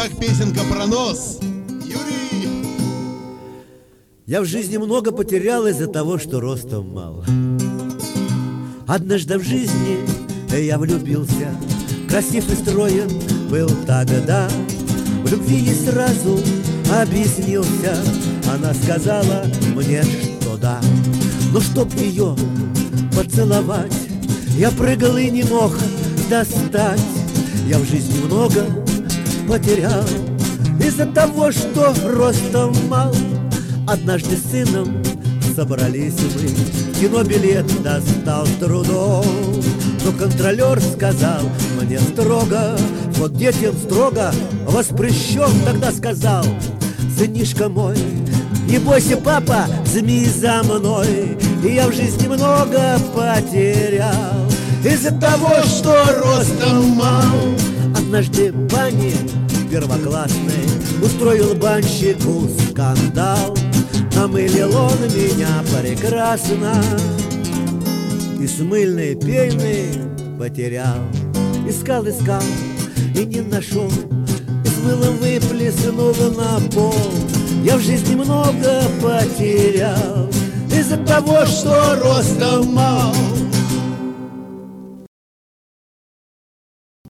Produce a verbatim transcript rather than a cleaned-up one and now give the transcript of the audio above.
устах песенка про нос. Юрий! Я в жизни много потерял из-за того, что ростом мало. Однажды в жизни я влюбился, красив и строен был тогда. В любви не сразу объяснился, она сказала мне, что да. Но чтоб ее поцеловать, я прыгал и не мог достать. Я в жизни много потерял из-за того, что ростом мал. Однажды с сыном собрались мы, кинобилет достал с трудом. Но контролер сказал мне строго: вот детям строго воспрещен. Тогда сказал: сынишка мой, не бойся, папа, змеи за мной. И я в жизни много потерял из-за того, что ростом мал. Однажды в бане первоклассной устроил банщику скандал. Намылил он меня прекрасно и с мыльной пеной потерял. Искал, искал и не нашел, и с мылом выплеснул на пол. Я в жизни много потерял из-за того, что ростом мал.